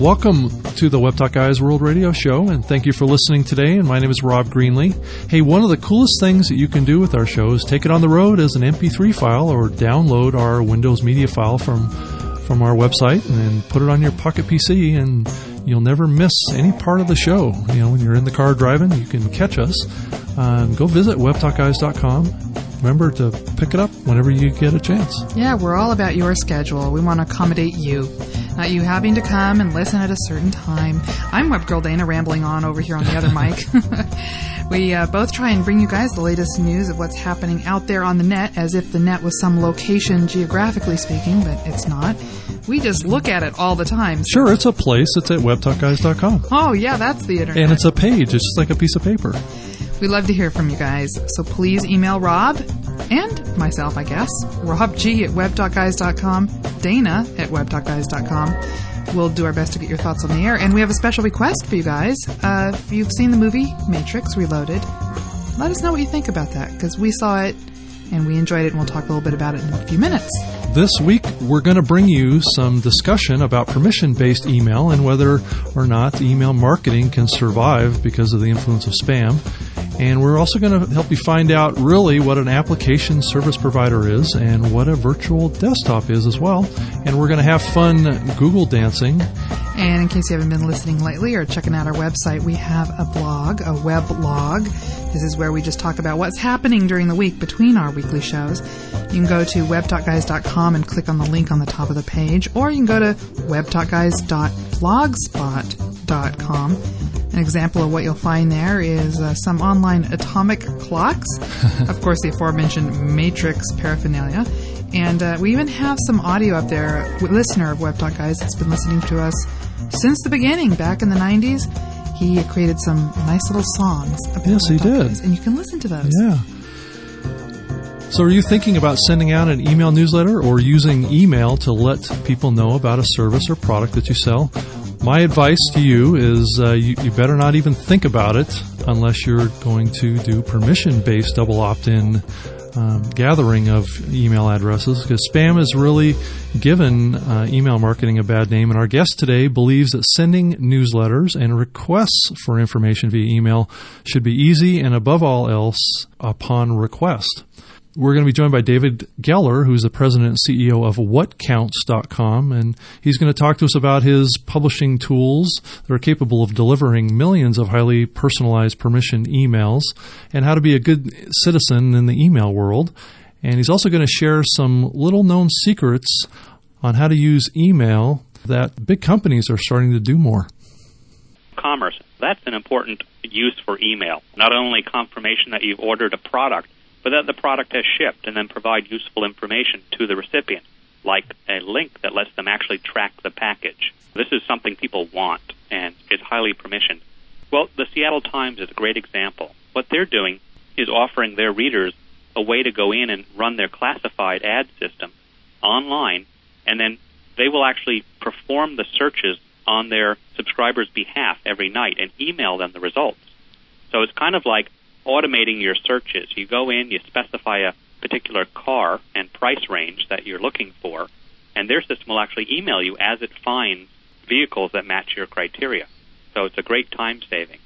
Welcome to the Web Talk Guys World Radio Show, and thank you for listening today. And my name is Rob Greenlee. Hey, one of the coolest things that you can do with our show is take it on the road as an MP3 file or download our Windows Media file from our website and then put it on your Pocket PC, and you'll never miss any part of the show. You know, when you're in the car driving, you can catch us. Go visit webtalkguys.com. Remember to pick it up whenever you get a chance. Yeah, we're all about your schedule. We want to accommodate you, not you having to come and listen at a certain time. I'm Web Girl Dana rambling on over here on the other mic. We both try and bring you guys the latest news of what's happening out there on the net, as if the net was some location geographically speaking, but it's not. We just look at it all the time. So. Sure, it's a place. It's at webtalkguys.com. Oh, yeah, that's the internet. And it's a page. It's just like a piece of paper. We love to hear from you guys, so please email Rob and myself, I guess, robg@webtalkguys.com, Dana at webtalkguys.com. We'll do our best to get your thoughts on the air, and we have a special request for you guys. If you've seen the movie Matrix Reloaded, let us know what you think about that, because we saw it and we enjoyed it, and we'll talk a little bit about it in a few minutes. This week, we're going to bring you some discussion about permission-based email and whether or not email marketing can survive because of the influence of spam. And we're also going to help you find out really what an application service provider is and what a virtual desktop is as well. And we're going to have fun Google dancing. And in case you haven't been listening lately or checking out our website, we have a blog, a web blog. This is where we just talk about what's happening during the week between our weekly shows. You can go to webtalkguys.com and click on the link on the top of the page, or you can go to webtalkguys.blogspot.com. An example of what you'll find there is some online atomic clocks, of course the aforementioned Matrix paraphernalia, and we even have some audio up there. A listener of Web Talk Guys that's been listening to us since the beginning, back in the 90s, he created some nice little songs about Yes, he did. Guys, and you can listen to those. Yeah. So are you thinking about sending out an email newsletter or using email to let people know about a service or product that you sell? My advice to you is you better not even think about it unless you're going to do permission-based double opt-in gathering of email addresses, because spam has really given email marketing a bad name. And our guest today believes that sending newsletters and requests for information via email should be easy and, above all else, upon request. We're going to be joined by David Geller, who's the president and CEO of WhatCounts.com, and he's going to talk to us about his publishing tools that are capable of delivering millions of highly personalized permission emails and how to be a good citizen in the email world. And he's also going to share some little-known secrets on how to use email that big companies are starting to do more. Commerce, that's an important use for email. Not only confirmation that you've ordered a product, but that the product has shipped, and then provide useful information to the recipient, like a link that lets them actually track the package. This is something people want and is highly permissioned. Well, the Seattle Times is a great example. What they're doing is offering their readers a way to go in and run their classified ad system online, and then they will actually perform the searches on their subscribers' behalf every night and email them the results. So it's kind of like automating your searches. You go in, you specify a particular car and price range that you're looking for, and their system will actually email you as it finds vehicles that match your criteria. So it's a great time saving.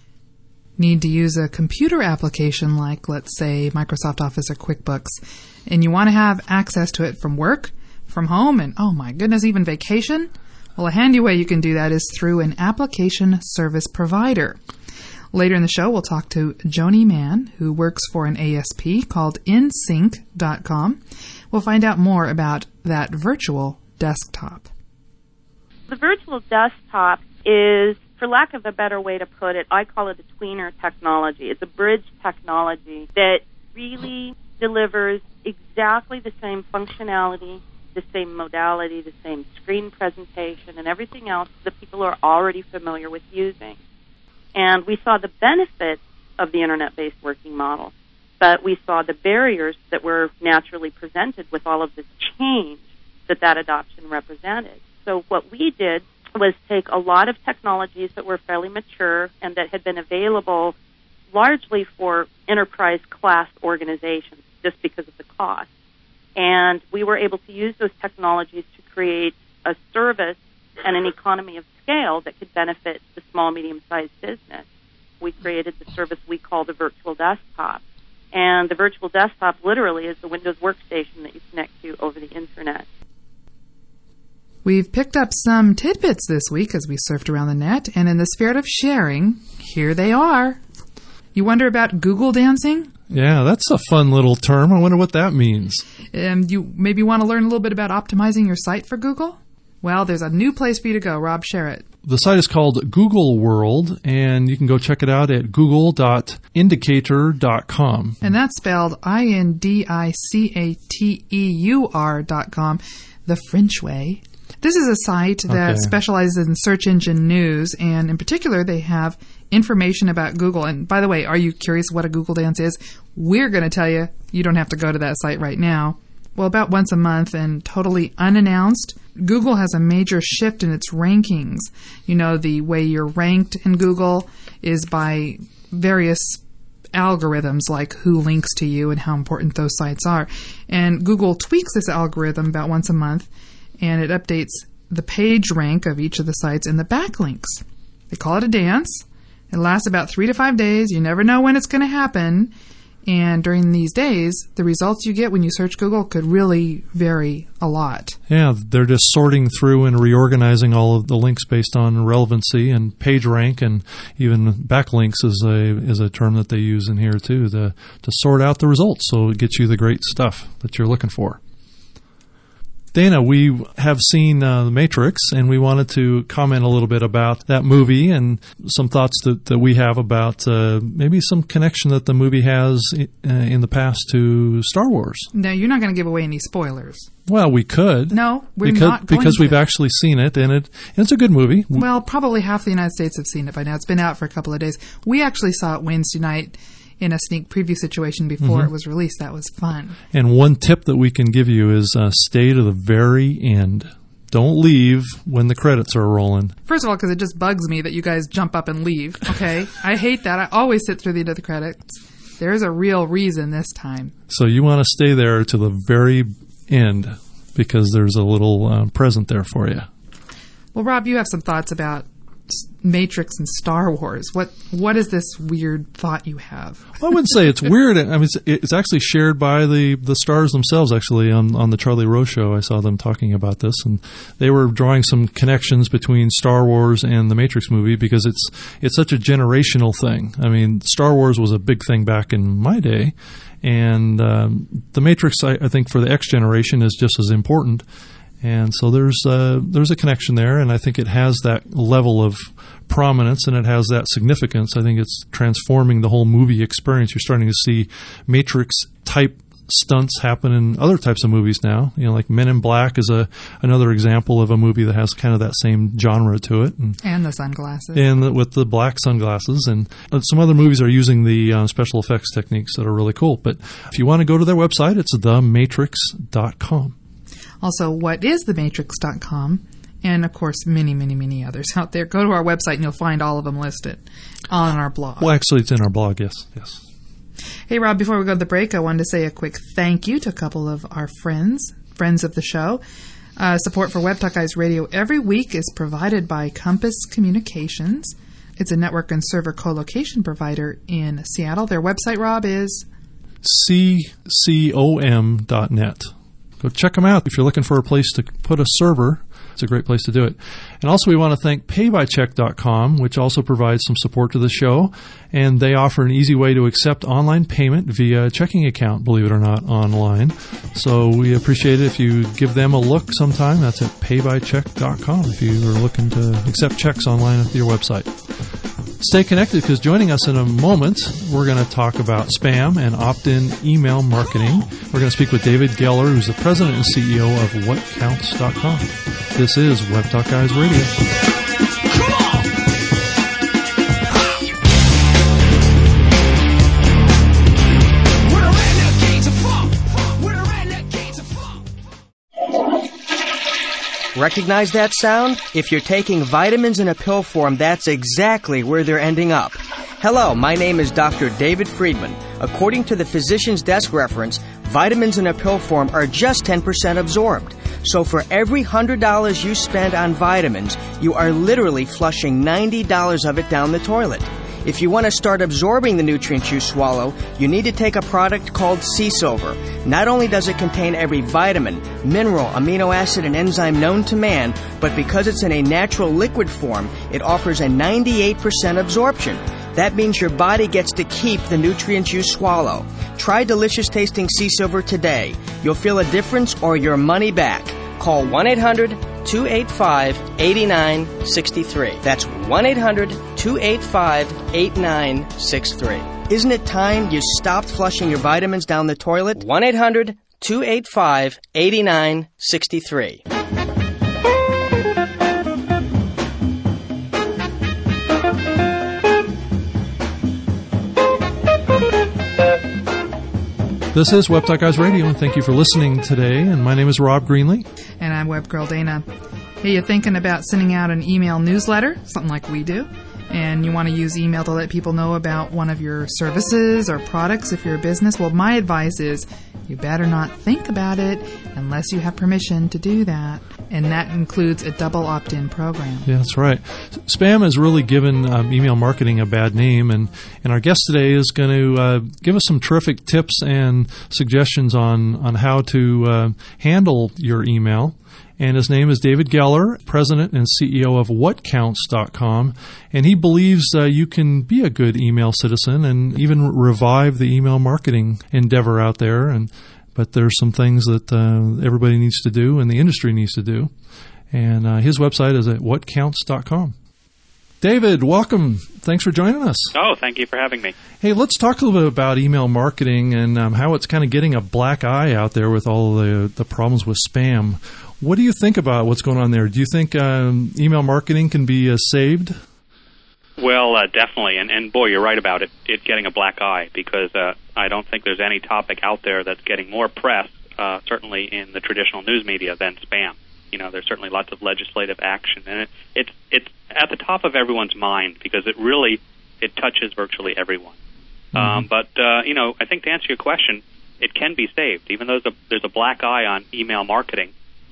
Need to use a computer application like, let's say, Microsoft Office or QuickBooks, and you want to have access to it from work, from home, and, oh my goodness, even vacation? Well, a handy way you can do that is through an application service provider. Later in the show, we'll talk to Joni Mann, who works for an ASP called InSync.com. We'll find out more about that virtual desktop. The virtual desktop is, for lack of a better way to put it, I call it a tweener technology. It's a bridge technology that really delivers exactly the same functionality, the same modality, the same screen presentation, and everything else that people are already familiar with using. And we saw the benefits of the Internet-based working model, but we saw the barriers that were naturally presented with all of this change that adoption represented. So what we did was take a lot of technologies that were fairly mature and that had been available largely for enterprise-class organizations just because of the cost. And we were able to use those technologies to create a service and an economy of scale that could benefit the small, medium-sized business. We created the service we call the virtual desktop. And the virtual desktop literally is the Windows workstation that you connect to over the Internet. We've picked up some tidbits this week as we surfed around the net, and in the spirit of sharing, here they are. You wonder about Google dancing? Yeah, that's a fun little term. I wonder what that means. You maybe want to learn a little bit about optimizing your site for Google? Well, there's a new place for you to go. Rob, share it. The site is called Google World, and you can go check it out at google.indicator.com. And that's spelled INDICATEUR.com, the French way. This is a site that specializes in search engine news, and in particular, they have information about Google. And by the way, are you curious what a Google dance is? We're going to tell you. You don't have to go to that site right now. Well, about once a month and totally unannounced, Google has a major shift in its rankings. You know, the way you're ranked in Google is by various algorithms, like who links to you and how important those sites are. And Google tweaks this algorithm about once a month, and it updates the page rank of each of the sites and the backlinks. They call it a dance. It lasts about 3 to 5 days. You never know when it's going to happen. And during these days, the results you get when you search Google could really vary a lot. Yeah, they're just sorting through and reorganizing all of the links based on relevancy and page rank, and even backlinks is a term that they use in here too, to sort out the results so it gets you the great stuff that you're looking for. Dana, we have seen The Matrix, and we wanted to comment a little bit about that movie and some thoughts that we have about maybe some connection that the movie has in the past to Star Wars. No, you're not going to give away any spoilers. Well, we could. No, we're not going because to. we've actually seen it, and it's a good movie. Well, probably half the United States have seen it by now. It's been out for a couple of days. We actually saw it Wednesday night in a sneak preview situation before it was released. That was fun. And one tip that we can give you is stay to the very end. Don't leave when the credits are rolling. First of all, because it just bugs me that you guys jump up and leave, okay? I hate that. I always sit through the end of the credits. There's a real reason this time. So you want to stay there to the very end because there's a little present there for you. Well, Rob, you have some thoughts about Matrix and Star Wars. What is this weird thought you have? Well, I wouldn't say it's weird. I mean, it's actually shared by the stars themselves. Actually, on the Charlie Rose show, I saw them talking about this, and they were drawing some connections between Star Wars and the Matrix movie because it's such a generational thing. I mean, Star Wars was a big thing back in my day, and the Matrix, I think, for the X generation is just as important. And so there's a connection there, and I think it has that level of prominence and it has that significance. I think it's transforming the whole movie experience. You're starting to see Matrix-type stunts happen in other types of movies now. You know, like Men in Black is another example of a movie that has kind of that same genre to it. And the sunglasses. And with the black sunglasses. And some other movies are using the special effects techniques that are really cool. But if you want to go to their website, it's thematrix.com. Also, what is thematrix.com? And, of course, many, many, many others out there. Go to our website and you'll find all of them listed on our blog. Well, actually, it's in our blog, yes. Hey, Rob, before we go to the break, I wanted to say a quick thank you to a couple of our friends of the show. Support for Web Talk Guys Radio every week is provided by Compass Communications. It's a network and server co-location provider in Seattle. Their website, Rob, is ccom.net. Go check them out. If you're looking for a place to put a server, it's a great place to do it. And also we want to thank paybycheck.com, which also provides some support to the show. And they offer an easy way to accept online payment via a checking account, believe it or not, online. So we appreciate it if you give them a look sometime. That's at paybycheck.com if you are looking to accept checks online at your website. Stay connected because joining us in a moment, we're going to talk about spam and opt-in email marketing. We're going to speak with David Geller, who's the president and CEO of WhatCounts.com. This is Web Talk Guys Radio. Recognize that sound? If you're taking vitamins in a pill form, that's exactly where they're ending up. Hello, my name is Dr. David Friedman. According to the Physician's Desk reference, vitamins in a pill form are just 10% absorbed. So for every $100 you spend on vitamins, you are literally flushing $90 of it down the toilet. If you want to start absorbing the nutrients you swallow, you need to take a product called Sea Silver. Not only does it contain every vitamin, mineral, amino acid, and enzyme known to man, but because it's in a natural liquid form, it offers a 98% absorption. That means your body gets to keep the nutrients you swallow. Try delicious tasting Sea Silver today. You'll feel a difference or your money back. Call 1-800-285-8963. That's 1-800-285-8963. Isn't it time you stopped flushing your vitamins down the toilet? 1-800-285-8963. This is Web Guys Radio, and thank you for listening today. And my name is Rob Greenlee. And I'm Web Girl Dana. Hey, you're thinking about sending out an email newsletter, something like we do, and you want to use email to let people know about one of your services or products if you're a business? Well, my advice is you better not think about it unless you have permission to do that. And that includes a double opt-in program. Yeah, that's right. Spam has really given email marketing a bad name, and our guest today is going to give us some terrific tips and suggestions on how to handle your email. And his name is David Geller, president and CEO of WhatCounts.com. And he believes you can be a good email citizen and even revive the email marketing endeavor out there. But there's some things that everybody needs to do and the industry needs to do. And his website is at WhatCounts.com. David, welcome. Thanks for joining us. Oh, thank you for having me. Hey, let's talk a little bit about email marketing and how it's kind of getting a black eye out there with all the problems with spam. What do you think about what's going on there? Do you think email marketing can be saved? Well, definitely. And boy, you're right about it getting a black eye, because I don't think there's any topic out there that's getting more press, certainly in the traditional news media, than spam. You know, there's certainly lots of legislative action, and it's at the top of everyone's mind because it touches virtually everyone. Mm-hmm. But I think to answer your question, it can be saved. Even though there's a black eye on email marketing,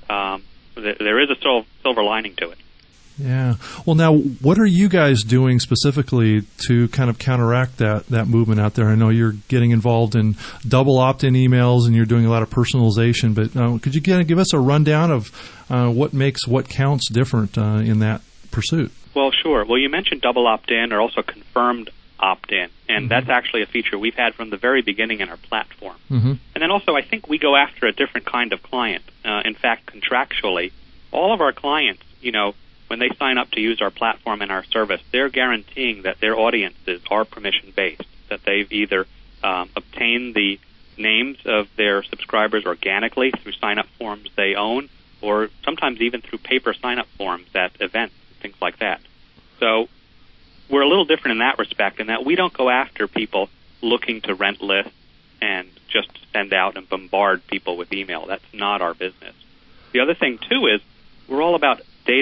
there is a silver lining to it. Yeah. Well, now, what are you guys doing specifically to kind of counteract that movement out there? I know you're getting involved in double opt-in emails and you're doing a lot of personalization, but could you give us a rundown of what makes What Counts different in that pursuit? Well, sure. Well, you mentioned double opt-in or also confirmed opt-in, and that's actually a feature we've had from the very beginning in our platform. Mm-hmm. And then also, I think we go after a different kind of client. In fact, contractually, all of our clients, when they sign up to use our platform and our service, they're guaranteeing that their audiences are permission-based, that they've either obtained the names of their subscribers organically through sign-up forms they own, or sometimes even through paper sign-up forms at events, things like that. So we're a little different in that respect, in that we don't go after people looking to rent lists and just send out and bombard people with email. That's not our business. The other thing, too, is we're all about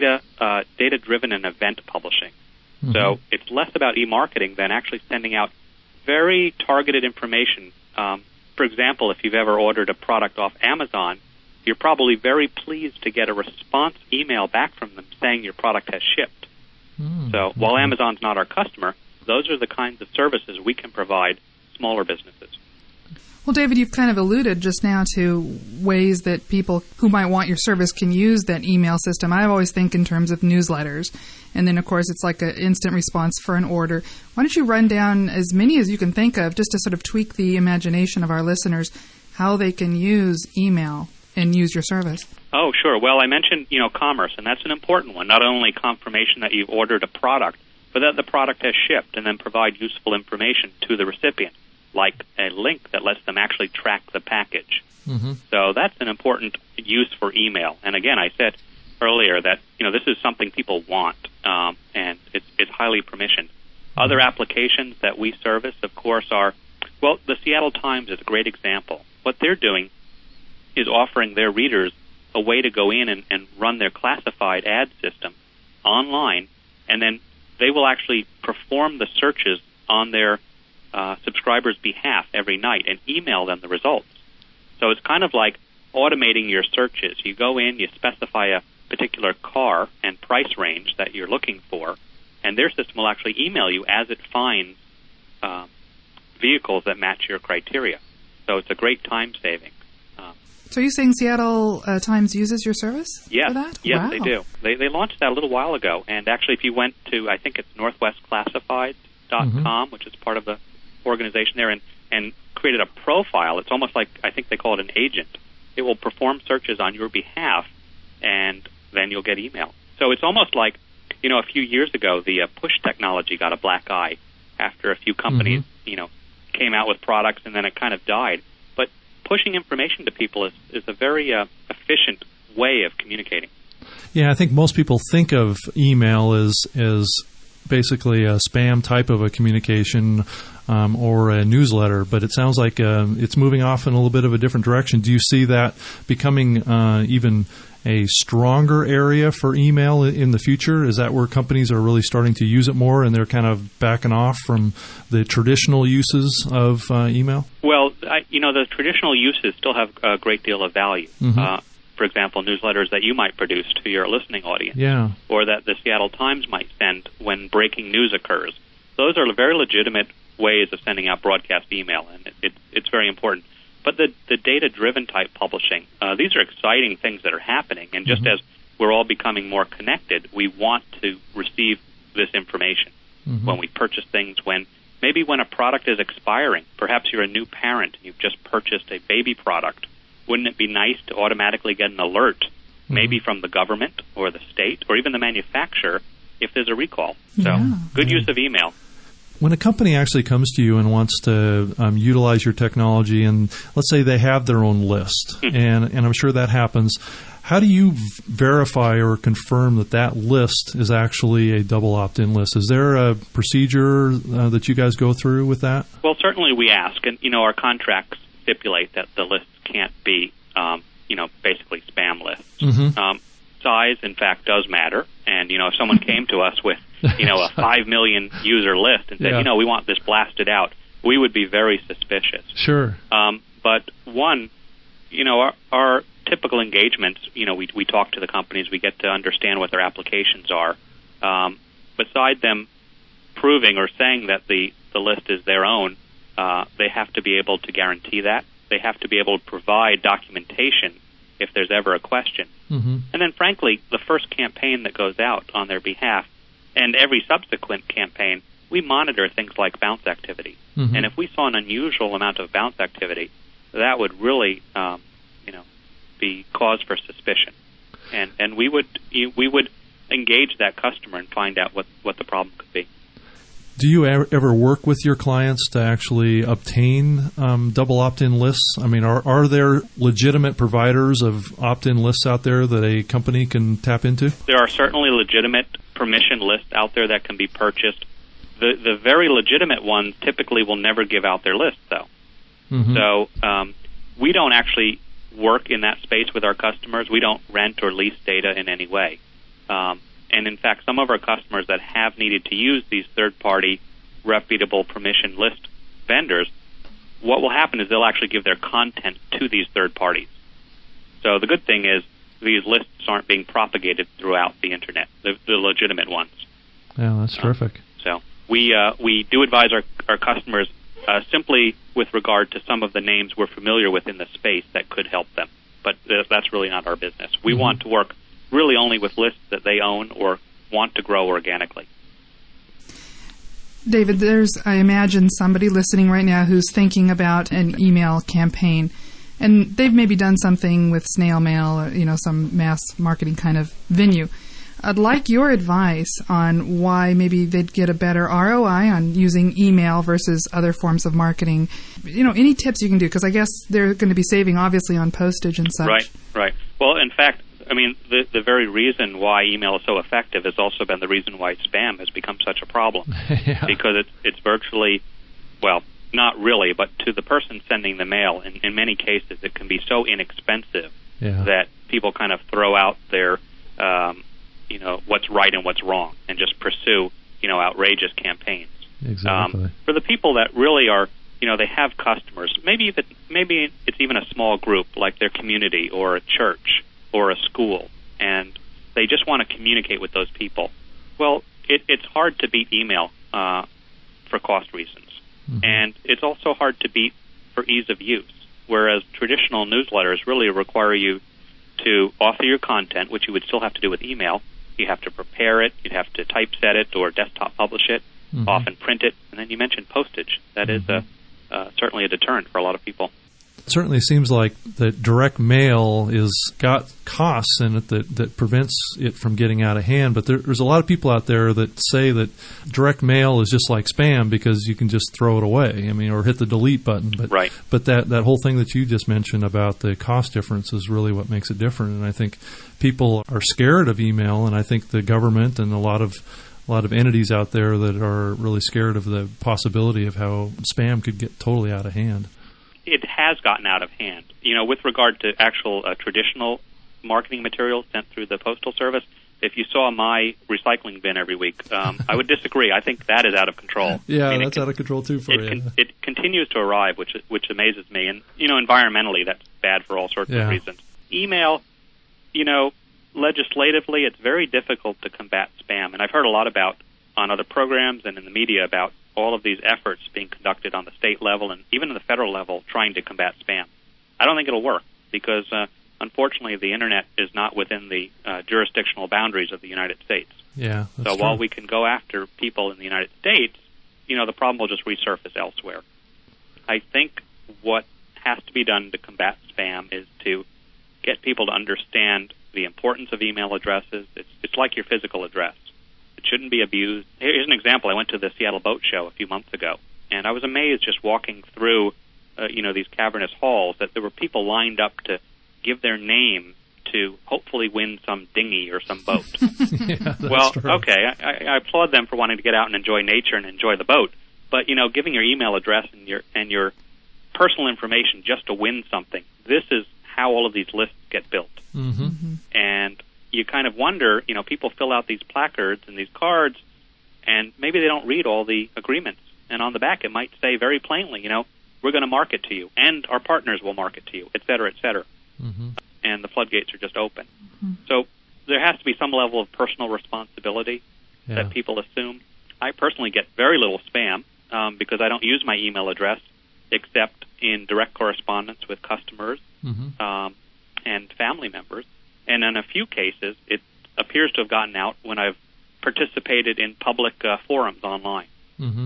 data-driven and event publishing. Mm-hmm. So it's less about e-marketing than actually sending out very targeted information. For example, if you've ever ordered a product off Amazon, you're probably very pleased to get a response email back from them saying your product has shipped. So while Amazon's not our customer, those are the kinds of services we can provide smaller businesses. Well, David, you've kind of alluded just now to ways that people who might want your service can use that email system. I always think in terms of newsletters. And then, of course, it's like an instant response for an order. Why don't you run down as many as you can think of just to sort of tweak the imagination of our listeners how they can use email and use your service? Oh, sure. Well, I mentioned, commerce, and that's an important one. Not only confirmation that you've ordered a product, but that the product has shipped, and then provide useful information to the recipient, like a link that lets them actually track the package. Mm-hmm. So that's an important use for email. And again, I said earlier that, this is something people want, and it's highly permissioned. Other applications that we service, of course, are, the Seattle Times is a great example. What they're doing is offering their readers a way to go in and run their classified ad system online, and then they will actually perform the searches on their subscribers' behalf every night and email them the results. So it's kind of like automating your searches. You go in, you specify a particular car and price range that you're looking for, and their system will actually email you as it finds vehicles that match your criteria. So it's a great time saving. So are you saying Seattle Times uses your service for that? Yes, wow. They do. They launched that a little while ago, and actually if you went to, I think it's northwestclassified.com, which is part of the organization there, and created a profile, it's almost like, I think they call it an agent. It will perform searches on your behalf, and then you'll get email. So it's almost like, a few years ago, the push technology got a black eye after a few companies, came out with products, and then it kind of died. But pushing information to people is a very efficient way of communicating. Yeah, I think most people think of email as basically a spam type of a communication or a newsletter, but it sounds like it's moving off in a little bit of a different direction. Do you see that becoming even a stronger area for email in the future? Is that where companies are really starting to use it more and they're kind of backing off from the traditional uses of email? Well, the traditional uses still have a great deal of value. Mm-hmm. For example, newsletters that you might produce to your listening audience, or that the Seattle Times might send when breaking news occurs. Those are very legitimate ways of sending out broadcast email, and it's very important. But the data-driven type publishing, these are exciting things that are happening, and just as we're all becoming more connected, we want to receive this information when we purchase things, maybe when a product is expiring. Perhaps you're a new parent and you've just purchased a baby product. Wouldn't it be nice to automatically get an alert, maybe from the government or the state or even the manufacturer, if there's a recall? So good use of email. When a company actually comes to you and wants to utilize your technology, and let's say they have their own list, and I'm sure that happens, how do you verify or confirm that list is actually a double opt-in list? Is there a procedure that you guys go through with that? Well, certainly we ask, and our contracts stipulate that the lists can't be, basically spam lists. Size, in fact, does matter, and if someone came to us with a 5 million user list and said, we want this blasted out, we would be very suspicious. Sure. But our typical engagements, we talk to the companies, we get to understand what their applications are. Beside them proving or saying that the list is their own, they have to be able to guarantee that. They have to be able to provide documentation if there's ever a question. And then, frankly, the first campaign that goes out on their behalf and every subsequent campaign, we monitor things like bounce activity. And if we saw an unusual amount of bounce activity, that would really, be cause for suspicion. And we would engage that customer and find out what the problem could be. Do you ever work with your clients to actually obtain double opt-in lists? I mean, are there legitimate providers of opt-in lists out there that a company can tap into? There are certainly legitimate permission lists out there that can be purchased. The very legitimate ones typically will never give out their lists, though. So we don't actually work in that space with our customers. We don't rent or lease data in any way. And in fact, some of our customers that have needed to use these third-party reputable permission list vendors, what will happen is they'll actually give their content to these third parties. So the good thing is these lists aren't being propagated throughout the Internet, the legitimate ones. Yeah, that's terrific. So we do advise our customers simply with regard to some of the names we're familiar with in the space that could help them. But that's really not our business. We want to work really only with lists that they own or want to grow organically. David, there's, I imagine, somebody listening right now who's thinking about an email campaign, and they've maybe done something with snail mail or, some mass marketing kind of venue. I'd like your advice on why maybe they'd get a better ROI on using email versus other forms of marketing. Any tips you can do, because I guess they're going to be saving, obviously, on postage and such. Right. Well, in fact, the very reason why email is so effective has also been the reason why spam has become such a problem. Because it's virtually, well, not really, but to the person sending the mail, in many cases, it can be so inexpensive that people kind of throw out their, what's right and what's wrong and just pursue, outrageous campaigns. Exactly. For the people that really are, they have customers, maybe maybe it's even a small group, like their community or a church or a school, and they just want to communicate with those people. Well, it's hard to beat email for cost reasons. Mm-hmm. And it's also hard to beat for ease of use, whereas traditional newsletters really require you to author your content, which you would still have to do with email. You have to prepare it, you'd have to typeset it or desktop publish it, mm-hmm. often print it, and then you mentioned postage. That mm-hmm. is certainly a deterrent for a lot of people. It certainly seems like that direct mail is got costs in it that prevents it from getting out of hand. But there's a lot of people out there that say that direct mail is just like spam because you can just throw it away. I mean, or hit the delete button. But right. But that whole thing that you just mentioned about the cost difference is really what makes it different. And I think people are scared of email, and I think the government and a lot of entities out there that are really scared of the possibility of how spam could get totally out of hand. It has gotten out of hand. You know, with regard to actual traditional marketing materials sent through the Postal Service, if you saw my recycling bin every week, I would disagree. I think that is out of control. Yeah, I mean, that's out of control too for you. It continues to arrive, which amazes me. And, you know, environmentally, that's bad for all sorts of reasons. Email, you know, legislatively, it's very difficult to combat spam. And I've heard a lot about on other programs and in the media about all of these efforts being conducted on the state level and even at the federal level trying to combat spam. I don't think it'll work because, unfortunately, the Internet is not within the jurisdictional boundaries of the United States. Yeah, that's so true. While we can go after people in the United States, you know, the problem will just resurface elsewhere. I think what has to be done to combat spam is to get people to understand the importance of email addresses. It's like your physical address. It shouldn't be abused. Here's an example. I went to the Seattle Boat Show a few months ago, and I was amazed just walking through, these cavernous halls that there were people lined up to give their name to hopefully win some dinghy or some boat. Yeah, well, true. Okay, I applaud them for wanting to get out and enjoy nature and enjoy the boat, but you know, giving your email address and your personal information just to win something. This is how all of these lists get built, mm-hmm. and you kind of wonder, you know, people fill out these placards and these cards, and maybe they don't read all the agreements. And on the back, it might say very plainly, you know, we're going to market to you, and our partners will market to you, et cetera, et cetera. Mm-hmm. And the floodgates are just open. Mm-hmm. So there has to be some level of personal responsibility that people assume. I personally get very little spam because I don't use my email address except in direct correspondence with customers mm-hmm. And family members. And in a few cases, it appears to have gotten out when I've participated in public forums online. Mm-hmm.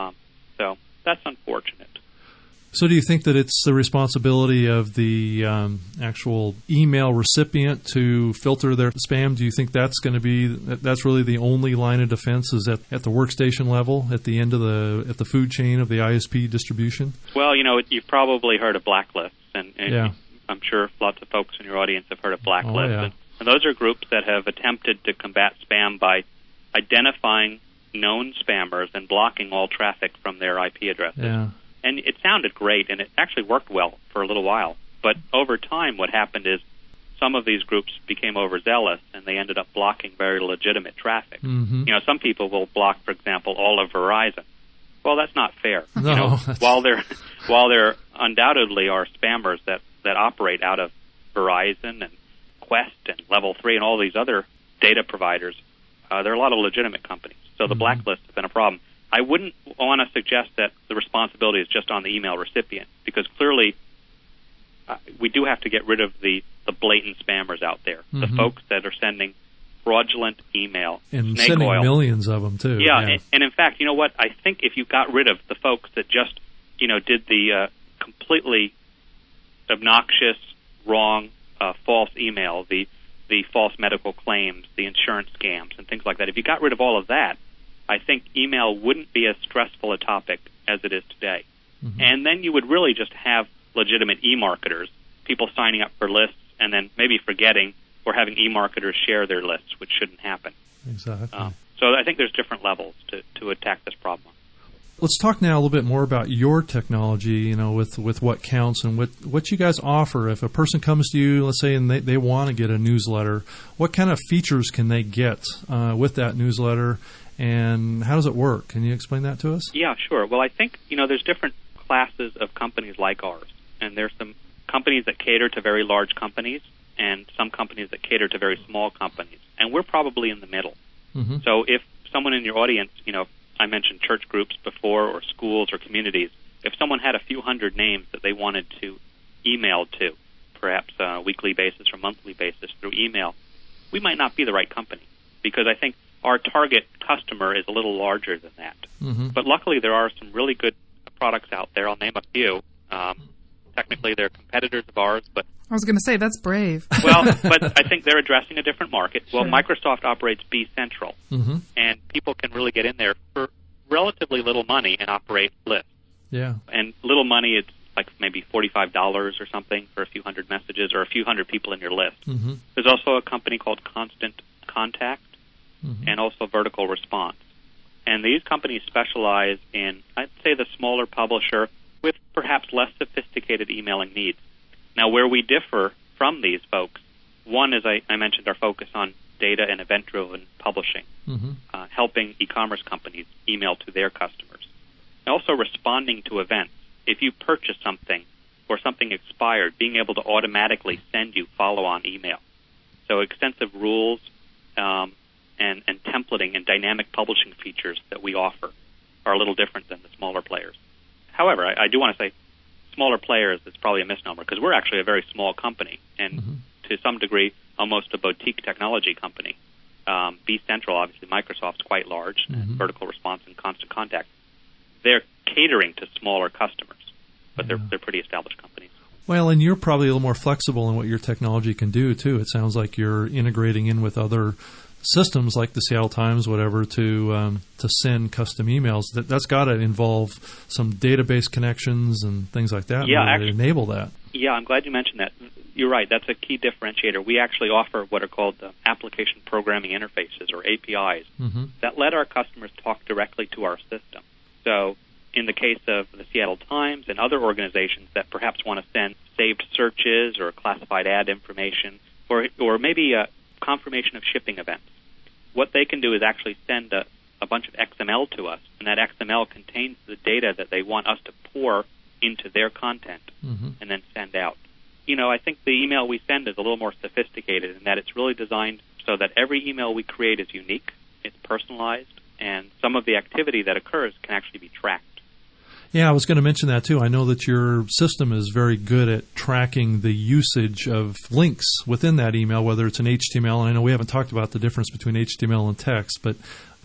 So that's unfortunate. So do you think that it's the responsibility of the actual email recipient to filter their spam? Do you think that's going to be that's really the only line of defense is at the workstation level, at the end of at the food chain of the ISP distribution? Well, you know, you've probably heard of blacklists, and I'm sure lots of folks in your audience have heard of blacklists. Oh, yeah. And those are groups that have attempted to combat spam by identifying known spammers and blocking all traffic from their IP addresses. Yeah. And it sounded great, and it actually worked well for a little while. But over time, what happened is some of these groups became overzealous, and they ended up blocking very legitimate traffic. Mm-hmm. You know, some people will block, for example, all of Verizon. Well, that's not fair. No, you know, while there undoubtedly are spammers that operate out of Verizon and Quest and Level 3 and all these other data providers, there are a lot of legitimate companies. So the blacklist has been a problem. I wouldn't want to suggest that the responsibility is just on the email recipient, because clearly we do have to get rid of the blatant spammers out there, the folks that are sending fraudulent email, and snake sending oil. Millions of them too. Yeah. And in fact, you know what? I think if you got rid of the folks that just, you know, did the completely obnoxious, wrong, false email, the false medical claims, the insurance scams, and things like that, if you got rid of all of that, I think email wouldn't be as stressful a topic as it is today. Mm-hmm. And then you would really just have legitimate e-marketers, people signing up for lists and then maybe forgetting or having e-marketers share their lists, which shouldn't happen. Exactly. So I think there's different levels to attack this problem. Let's talk now a little bit more about your technology, you know, with what counts and what you guys offer. If a person comes to you, let's say, and they want to get a newsletter, what kind of features can they get with that newsletter, and how does it work? Can you explain that to us? Yeah, sure. Well, I think, you know, there's different classes of companies like ours. and there's some companies that cater to very large companies and some companies that cater to very small companies. And we're probably in the middle. Mm-hmm. So if someone in your audience, I mentioned church groups before, or schools or communities, if someone had a few hundred names that they wanted to email to, perhaps on a weekly basis or monthly basis through email, we might not be the right company, because I think our target customer is a little larger than that. Mm-hmm. But luckily there are some really good products out there. I'll name a few. Technically they're competitors of ours, but I was going to say, that's brave. well, but I think they're addressing a different market. Well, Sure. Microsoft operates B-Central, Mm-hmm. and people can really get in there for relatively little money and operate lists. Yeah. And little money, it's like maybe $45 or something for a few hundred messages or a few hundred people in your list. Mm-hmm. There's also a company called Constant Contact Mm-hmm. and also Vertical Response. And these companies specialize in, I'd say, the smaller publisher with perhaps less sophisticated emailing needs. Now, where we differ from these folks, one is, I mentioned, our focus on data and event-driven publishing, Mm-hmm. helping e-commerce companies email to their customers. And also responding to events. If you purchase something or something expired, being able to automatically send you follow-on email. So extensive rules and templating and dynamic publishing features that we offer are a little different than the smaller players. However, I do want to say smaller players is probably a misnomer, because we're actually a very small company and Mm-hmm. to some degree almost a boutique technology company. B-Central, obviously Microsoft's quite large, and Mm-hmm. Vertical Response and Constant Contact. They're catering to smaller customers, but Yeah. they're pretty established companies. Well, and you're probably a little more flexible in what your technology can do, too. It sounds like you're integrating in with other systems like the Seattle Times, whatever, to send custom emails. That's got to involve some database connections and things like that Yeah, in order to actually- enable that. Yeah, I'm glad you mentioned that. You're right. That's a key differentiator. We actually offer what are called application programming interfaces, or APIs, Mm-hmm. that let our customers talk directly to our system. So in the case of the Seattle Times and other organizations that perhaps want to send saved searches or classified ad information, or maybe a confirmation of shipping events, what they can do is actually send a bunch of XML to us, and that XML contains the data that they want us to pour into their content Mm-hmm. and then send out. I think the email we send is a little more sophisticated in that it's really designed so that every email we create is unique, it's personalized, and some of the activity that occurs can actually be tracked. Yeah, I was going to mention that, too. I know that your system is very good at tracking the usage of links within that email, whether it's an HTML. And I know we haven't talked about the difference between HTML and text, but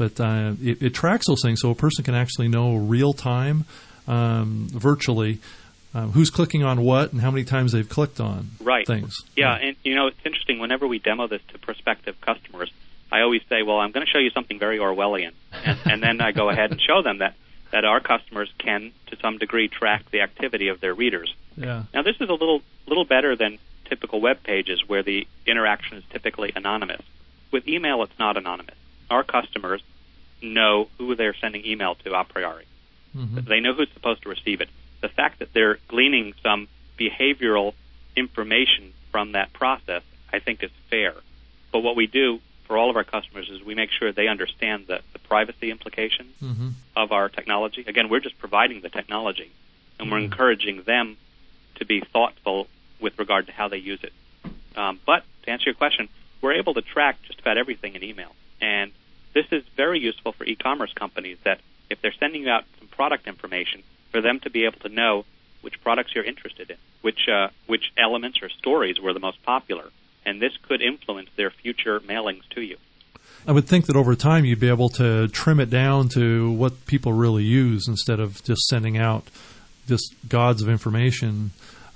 it tracks those things so a person can actually know real time, virtually, who's clicking on what and how many times they've clicked on things. Yeah, and it's interesting. Whenever we demo this to prospective customers, I always say, well, I'm going to show you something very Orwellian. And then I go ahead and show them that our customers can, to some degree, track the activity of their readers. Yeah. Now, this is a little better than typical web pages where the interaction is typically anonymous. With email, it's not anonymous. Our customers know who they're sending email to a priori. Mm-hmm. They know who's supposed to receive it. The fact that they're gleaning some behavioral information from that process, I think, is fair. But what we do for all of our customers is we make sure they understand the privacy implications Mm-hmm. of our technology. Again, we're just providing the technology, and we're encouraging them to be thoughtful with regard to how they use it. But to answer your question, we're able to track just about everything in email. And this is very useful for e-commerce companies that if they're sending you out some product information, for them to be able to know which products you're interested in, which elements or stories were the most popular. And this could influence their future mailings to you. I would think that over time you'd be able to trim it down to what people really use instead of just sending out just gods of information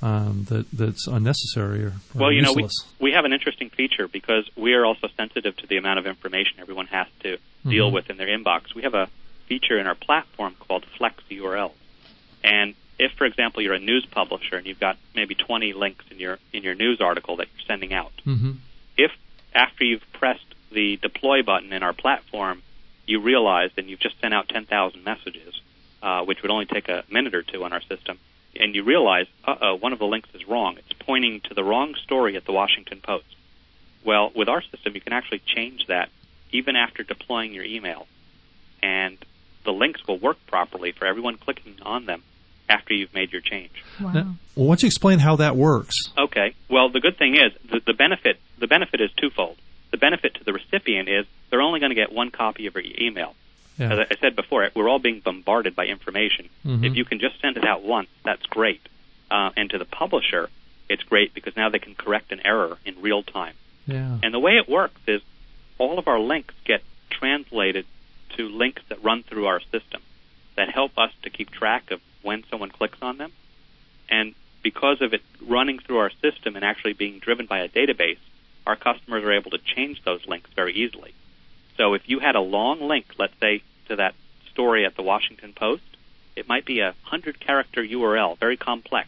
that's unnecessary or well, useless. We have an interesting feature because we are also sensitive to the amount of information everyone has to deal with in their inbox. We have a feature in our platform called Flex URL. And if, for example, you're a news publisher and you've got maybe 20 links in your news article that you're sending out, Mm-hmm. if after you've pressed the deploy button in our platform, you realize that you've just sent out 10,000 messages, which would only take a minute or two on our system, and you realize, one of the links is wrong. It's pointing to the wrong story at the Washington Post. Well, with our system, you can actually change that even after deploying your email, and the links will work properly for everyone clicking on them after you've made your change. Wow. Now, well, why don't you explain how that works? Okay. Well, the good thing is the benefit is twofold. The benefit to the recipient is they're only going to get one copy of your email. Yeah. As I said before, we're all being bombarded by information. Mm-hmm. If you can just send it out once, that's great. And to the publisher, it's great because now they can correct an error in real time. Yeah. And the way it works is all of our links get translated to links that run through our system that help us to keep track of when someone clicks on them. And because of it running through our system and actually being driven by a database, our customers are able to change those links very easily. So if you had a long link, let's say, to that story at the Washington Post, it might be a 100-character URL, very complex.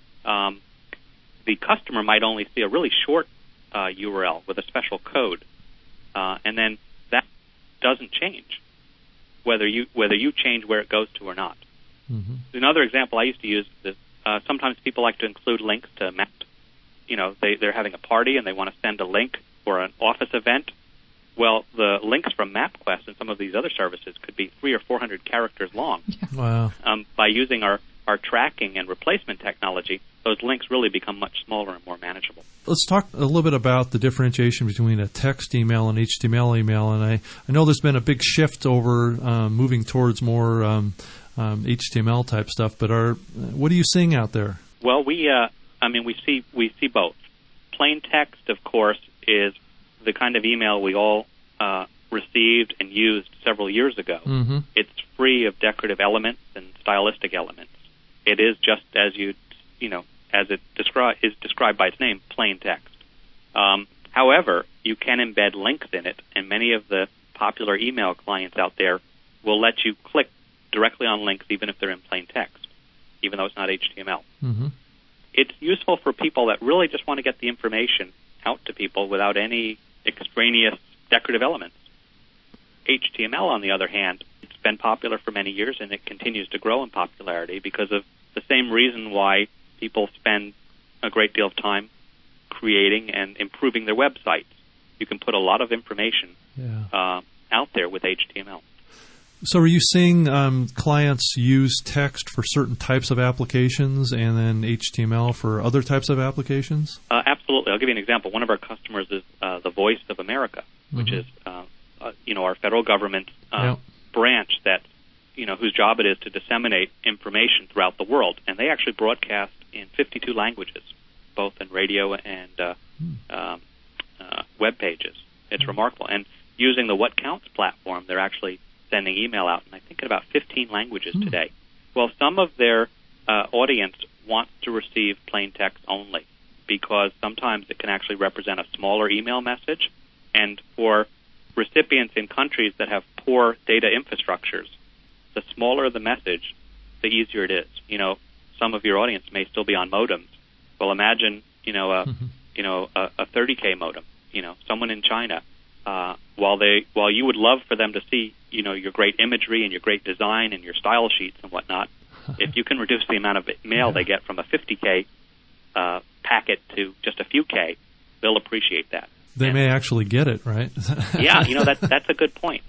The customer might only see a really short URL with a special code, and then that doesn't change, whether you change where it goes to or not. Mm-hmm. Another example I used to use is sometimes people like to include links to maps. You know, they're having a party and they want to send a link for an office event. Well, the links from MapQuest and some of these other services could be 300 or 400 characters long. Wow. By using our tracking and replacement technology, those links really become much smaller and more manageable. Let's talk a little bit about the differentiation between a text email and HTML email. And I know there's been a big shift over moving towards more HTML type stuff. But what are you seeing out there? Well, we see both. Plain text, of course, is the kind of email we all received and used several years ago. Mm-hmm. It's free of decorative elements and stylistic elements. It is just as as it is described by its name, plain text. However, you can embed links in it, and many of the popular email clients out there will let you click directly on links even if they're in plain text, even though it's not HTML. Mm-hmm. It's useful for people that really just want to get the information out to people without any extraneous decorative elements. HTML, on the other hand, it's been popular for many years, and it continues to grow in popularity because of the same reason why people spend a great deal of time creating and improving their websites. You can put a lot of information out there with HTML. So are you seeing clients use text for certain types of applications and then HTML for other types of applications? Absolutely. I'll give you an example. One of our customers is the Voice of America, which is our federal government branch that whose job it is to disseminate information throughout the world. And they actually broadcast in 52 languages, both in radio and web pages. It's remarkable. And using the What Counts platform, they're actually sending email out, and I think in about 15 languages today. Well, some of their audience wants to receive plain text only because sometimes it can actually represent a smaller email message. And for recipients in countries that have poor data infrastructures, the smaller the message, the easier it is. Some of your audience may still be on modems. Well, imagine, a 30K modem. Someone in China. While you would love for them to see, your great imagery and your great design and your style sheets and whatnot, if you can reduce the amount of mail they get from a 50K packet to just a few K, they'll appreciate that. They may actually get it, right? Yeah, that's a good point.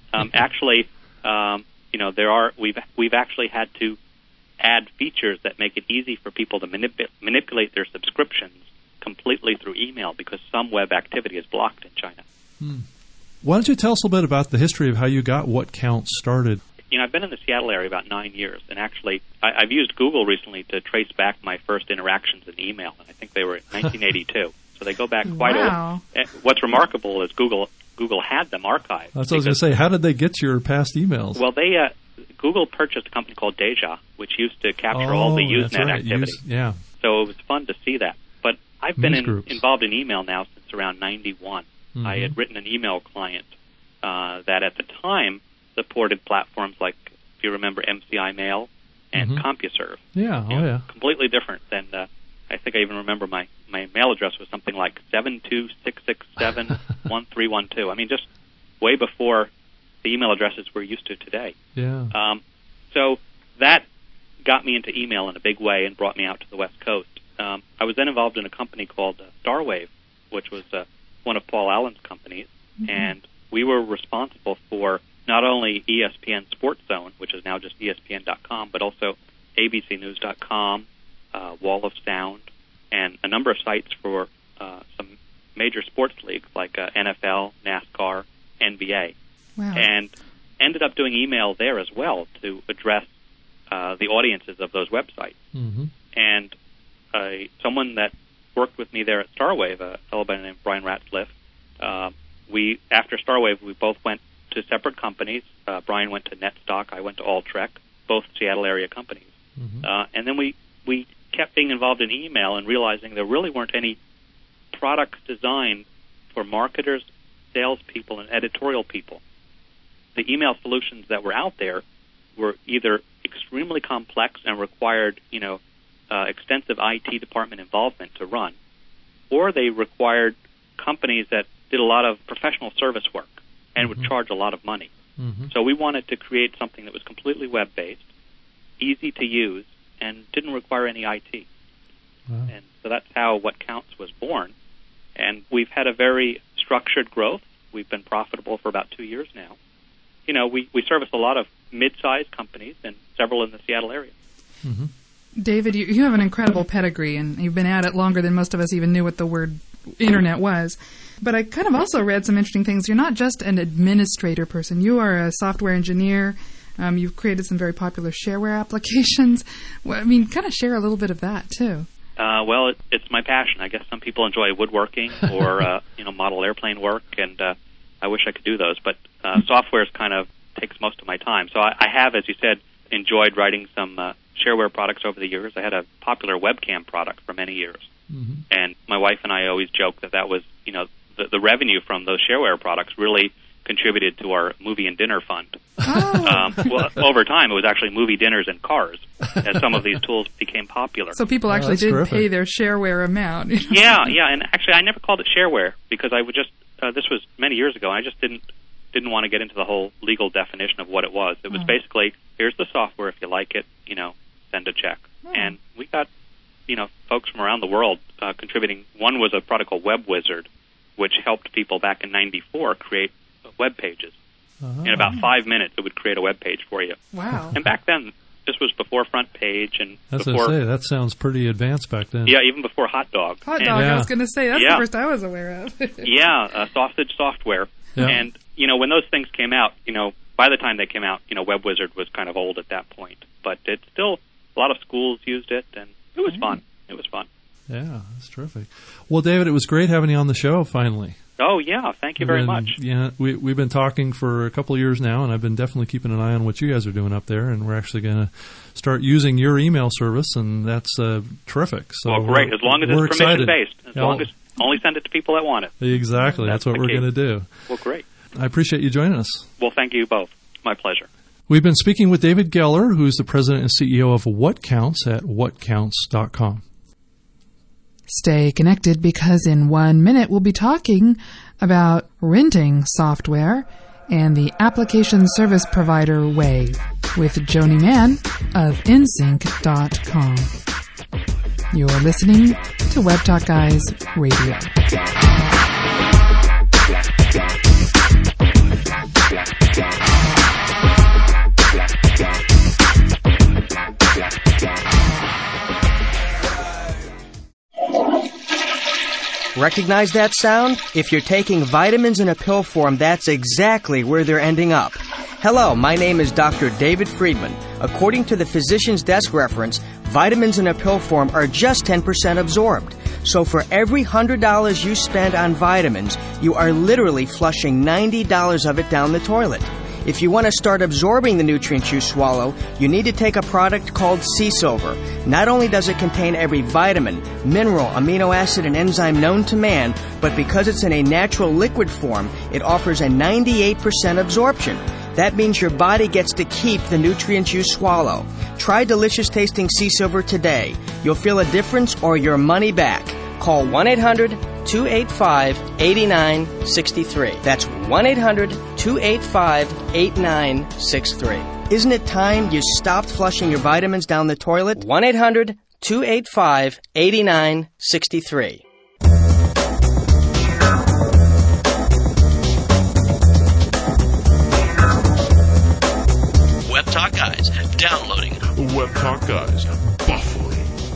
We've actually had to add features that make it easy for people to manipulate their subscriptions completely through email because some web activity is blocked in China. Why don't you tell us a little bit about the history of how you got What Counts started? I've been in the Seattle area about 9 years, and actually I've used Google recently to trace back my first interactions in email, and I think they were in 1982. So they go back quite old. What's remarkable is Google had them archived. That's what I was going to say. How did they get your past emails? Well, Google purchased a company called Deja, which used to capture all the Usenet activity. So it was fun to see that. But I've been involved in email now since around 91. Mm-hmm. I had written an email client that at the time supported platforms like, if you remember, MCI Mail and CompuServe. Completely different than, I think I even remember my mail address was something like 726671312. I mean, just way before the email addresses we're used to today. So that got me into email in a big way and brought me out to the West Coast. I was then involved in a company called Starwave, which was one of Paul Allen's companies, and we were responsible for not only ESPN Sports Zone, which is now just ESPN.com, but also abcnews.com, Wall of Sound, and a number of sites for some major sports leagues like NFL, NASCAR, NBA. Wow. And ended up doing email there as well to address the audiences of those websites. Mm-hmm. And someone that worked with me there at Starwave, a fellow by the name of Brian Ratzliff, after Starwave, we both went to separate companies. Brian went to NetStock, I went to Alltrek, both Seattle area companies. Mm-hmm. And then we kept being involved in email and realizing there really weren't any products designed for marketers, salespeople, and editorial people. The email solutions that were out there were either extremely complex and required, extensive IT department involvement to run, or they required companies that did a lot of professional service work and would charge a lot of money. Mm-hmm. So we wanted to create something that was completely web-based, easy to use, and didn't require any IT. Wow. And so that's how What Counts was born. And we've had a very structured growth. We've been profitable for about 2 years now. We service a lot of mid-sized companies and several in the Seattle area. Mm-hmm. David, you have an incredible pedigree, and you've been at it longer than most of us even knew what the word internet was. But I kind of also read some interesting things. You're not just an administrator person. You are a software engineer. You've created some very popular shareware applications. Well, kind of share a little bit of that, too. Well, it's my passion. I guess some people enjoy woodworking or, model airplane work, and I wish I could do those. But software kind of takes most of my time. So I have, as you said, enjoyed writing some shareware products over the years. I had a popular webcam product for many years. Mm-hmm. And my wife and I always joke that was, the revenue from those shareware products really contributed to our movie and dinner fund. Oh. Well, over time, it was actually movie dinners and cars as some of these tools became popular. So people actually did terrific. pay their shareware amount. Yeah, and actually I never called it shareware because I would just, this was many years ago, and I just didn't want to get into the whole legal definition of what it was. It was basically, here's the software, if you like it, send a check. Oh. And we got, folks from around the world contributing. One was a product called WebWizard, which helped people back in '94 create web pages. Uh-huh. In about 5 minutes, it would create a web page for you. Wow. And back then, this was before Front Page and That's before, what I say. That sounds pretty advanced back then. yeah, even before Hot Dog. Hot And- dog, Yeah. I was going to say. That's Yeah. the first I was aware of. Yeah, sausage software. Yeah. And, when those things came out, by the time they came out, WebWizard was kind of old at that point. But it's still, a lot of schools used it, and it was fun. It was fun. Yeah, that's terrific. Well, David, it was great having you on the show finally. Oh, yeah, thank you very much. Yeah, we've been talking for a couple of years now, and I've been definitely keeping an eye on what you guys are doing up there, and we're actually going to start using your email service, and that's terrific. So Well, great, as long as we're it's excited. permission-based. As long as only send it to people that want it. Exactly. That's what the we're key. going to do. Well, great. I appreciate you joining us. Well, thank you both. My pleasure. We've been speaking with David Geller, who's the president and CEO of What Counts at whatcounts.com. Stay connected because in 1 minute we'll be talking about renting software and the application service provider Wave with Joni Mann of InSync.com. You're listening to Web Talk Guys Radio. Recognize that sound? If you're taking vitamins in a pill form, that's exactly where they're ending up. Hello, my name is Dr. David Friedman. According to the Physician's Desk reference, vitamins in a pill form are just 10% absorbed. So for every $100 you spend on vitamins, you are literally flushing $90 of it down the toilet. If you want to start absorbing the nutrients you swallow, you need to take a product called Sea Silver. Not only does it contain every vitamin, mineral, amino acid, and enzyme known to man, but because it's in a natural liquid form, it offers a 98% absorption. That means your body gets to keep the nutrients you swallow. Try delicious tasting Sea Silver today. You'll feel a difference or your money back. Call 1-800-285-8963. That's 1-800-285-8963. Isn't it time you stopped flushing your vitamins down the toilet? 1-800-285-8963. Web Talk Guys, downloading, Web Talk Guys, baffling.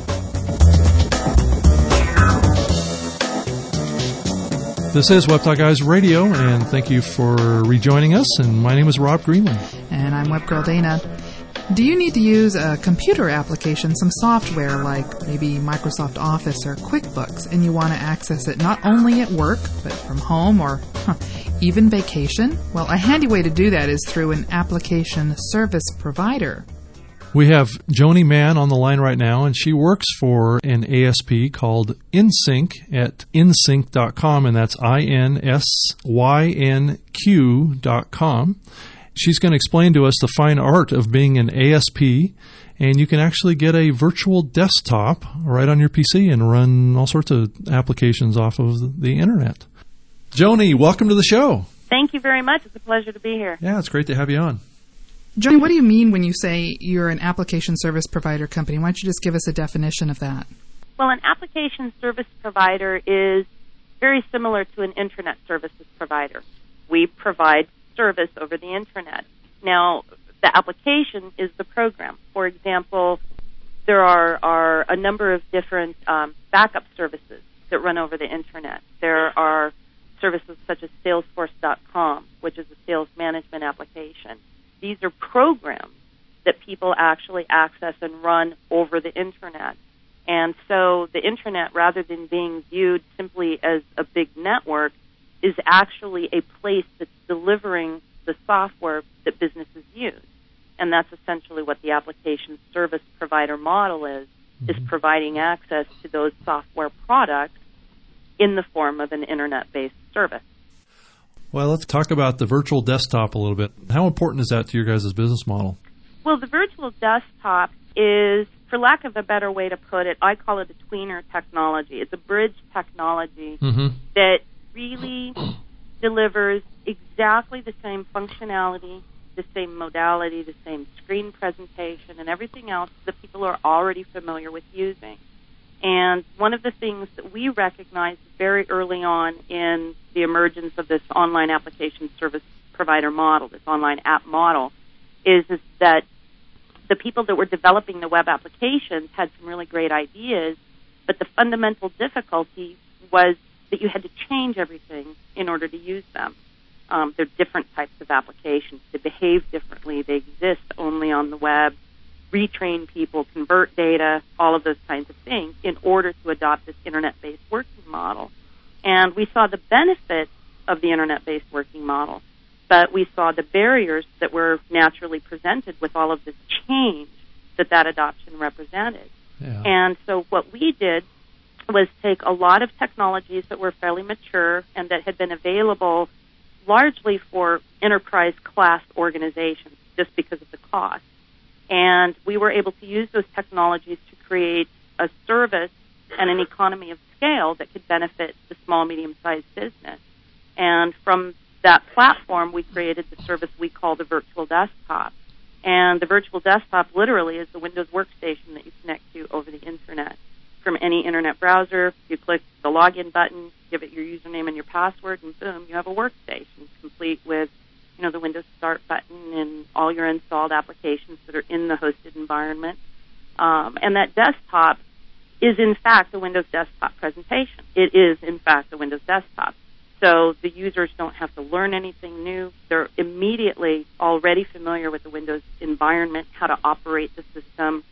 This is Web Talk Guys Radio, and thank you for rejoining us. And my name is Rob Greenland. And I'm Web Girl Dana. Do you need to use a computer application, some software like maybe Microsoft Office or QuickBooks, and you want to access it not only at work, but from home or even vacation? Well, a handy way to do that is through an application service provider. We have Joni Mann on the line right now, and she works for an ASP called InSync at insync.com, and that's INSYNQ.com. She's going to explain to us the fine art of being an ASP, and you can actually get a virtual desktop right on your PC and run all sorts of applications off of the internet. Joni, welcome to the show. Thank you very much. It's a pleasure to be here. Yeah, it's great to have you on. Joni, what do you mean when you say you're an application service provider company? Why don't you just give us a definition of that? Well, an application service provider is very similar to an internet services provider. We provide service over the internet. Now, the application is the program. For example, there are a number of different backup services that run over the internet. There are services such as Salesforce.com, which is a sales management application. These are programs that people actually access and run over the internet. And so the internet, rather than being viewed simply as a big network, is actually a place that's delivering the software that businesses use. And that's essentially what the application service provider model is providing access to those software products in the form of an internet-based service. Well, let's talk about the virtual desktop a little bit. How important is that to your guys' business model? Well, the virtual desktop is, for lack of a better way to put it, I call it a tweener technology. It's a bridge technology that really delivers exactly the same functionality, the same modality, the same screen presentation, and everything else that people are already familiar with using. And one of the things that we recognized very early on in the emergence of this online application service provider model, this online app model, is that the people that were developing the web applications had some really great ideas, but the fundamental difficulty was that you had to change everything in order to use them. They're different types of applications. They behave differently. They exist only on the web. Retrain people, convert data, all of those kinds of things in order to adopt this internet-based working model. And we saw the benefits of the internet-based working model, but we saw the barriers that were naturally presented with all of this change that adoption represented. Yeah. And so what we did was take a lot of technologies that were fairly mature and that had been available largely for enterprise-class organizations just because of the cost. And we were able to use those technologies to create a service and an economy of scale that could benefit the small, medium-sized business. And from that platform, we created the service we call the virtual desktop. And the virtual desktop literally is the Windows workstation that you connect to over the internet. From any internet browser, you click the login button, give it your username and your password, and boom, you have a workstation complete with the Windows Start button and all your installed applications that are in the hosted environment. And that desktop is, in fact, a Windows desktop presentation. It is, in fact, a Windows desktop. So the users don't have to learn anything new. They're immediately already familiar with the Windows environment, how to operate the system.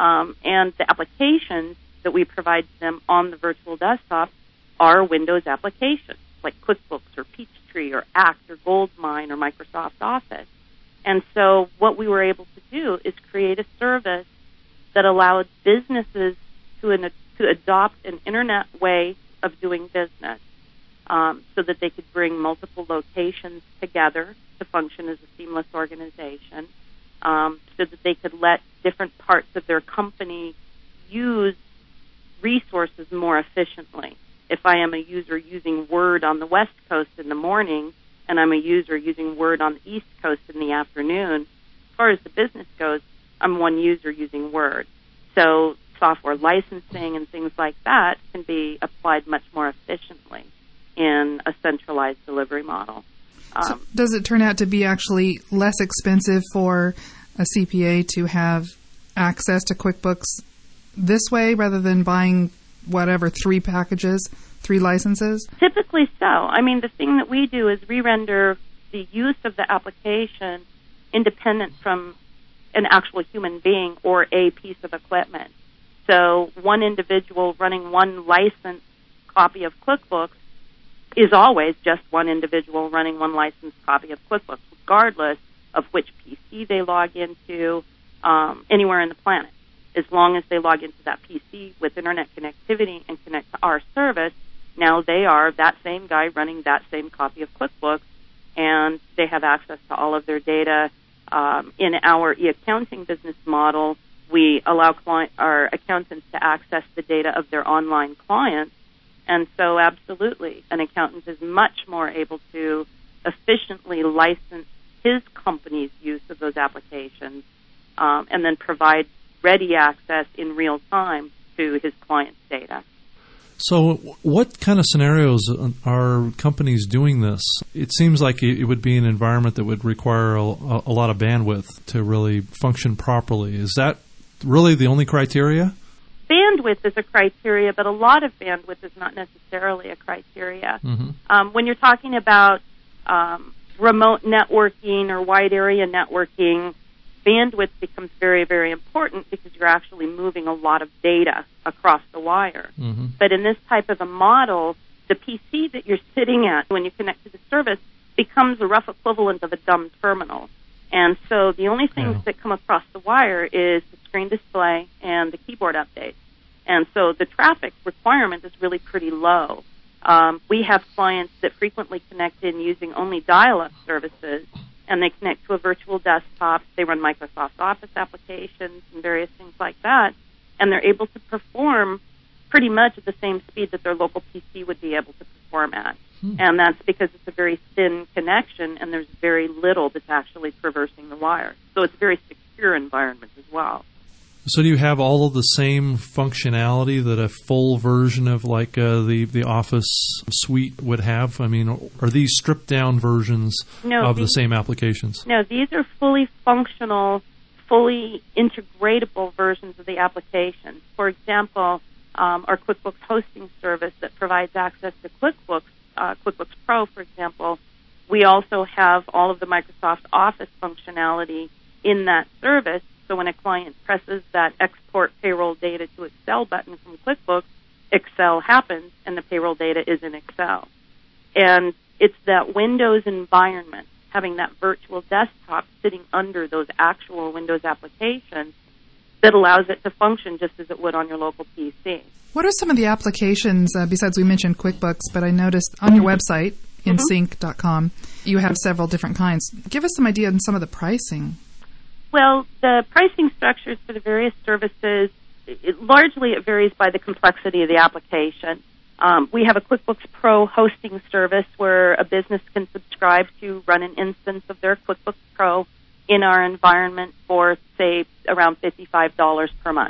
And the applications that we provide to them on the virtual desktop are Windows applications, like QuickBooks or Peachtree or Act or Goldmine or Microsoft Office. And so what we were able to do is create a service that allowed businesses to adopt an internet way of doing business, so that they could bring multiple locations together to function as a seamless organization, so that they could let different parts of their company use resources more efficiently. If I am a user using Word on the West Coast in the morning, and I'm a user using Word on the East Coast in the afternoon, as far as the business goes, I'm one user using Word. So software licensing and things like that can be applied much more efficiently in a centralized delivery model. So does it turn out to be actually less expensive for a CPA to have access to QuickBooks this way rather than buying 3 packages, 3 licenses? Typically so. I mean, the thing that we do is we render the use of the application independent from an actual human being or a piece of equipment. So one individual running one licensed copy of QuickBooks is always just one individual running one licensed copy of QuickBooks, regardless of which PC they log into anywhere in the planet. As long as they log into that PC with internet connectivity and connect to our service, now they are that same guy running that same copy of QuickBooks, and they have access to all of their data. In our e-accounting business model, we allow our accountants to access the data of their online clients, and so absolutely, an accountant is much more able to efficiently license his company's use of those applications and then provide ready access in real time to his client's data. So what kind of scenarios are companies doing this? It seems like it would be an environment that would require a lot of bandwidth to really function properly. Is that really the only criteria? Bandwidth is a criteria, but a lot of bandwidth is not necessarily a criteria. Mm-hmm. When you're talking about remote networking or wide area networking, bandwidth becomes very, very important because you're actually moving a lot of data across the wire. Mm-hmm. But in this type of a model, the PC that you're sitting at when you connect to the service becomes a rough equivalent of a dumb terminal. And so the only things that come across the wire is the screen display and the keyboard updates. And so the traffic requirement is really pretty low. We have clients that frequently connect in using only dial-up services, and they connect to a virtual desktop. They run Microsoft Office applications and various things like that, and they're able to perform pretty much at the same speed that their local PC would be able to perform at. And that's because it's a very thin connection, and there's very little that's actually traversing the wire. So it's a very secure environment as well. So do you have all of the same functionality that a full version of like the Office suite would have? I mean, are these stripped-down versions of the same applications? No, these are fully functional, fully integratable versions of the application. For example, our QuickBooks hosting service that provides access to QuickBooks Pro, for example, we also have all of the Microsoft Office functionality in that service. So when a client presses that export payroll data to Excel button from QuickBooks, Excel happens and the payroll data is in Excel. And it's that Windows environment, having that virtual desktop sitting under those actual Windows applications, that allows it to function just as it would on your local PC. What are some of the applications, besides we mentioned QuickBooks, but I noticed on your website, insync.com, you have several different kinds. Give us some idea on some of the pricing. Well, the pricing structures for the various services, largely it varies by the complexity of the application. We have a QuickBooks Pro hosting service where a business can subscribe to run an instance of their QuickBooks Pro in our environment for, say, around $55 per month.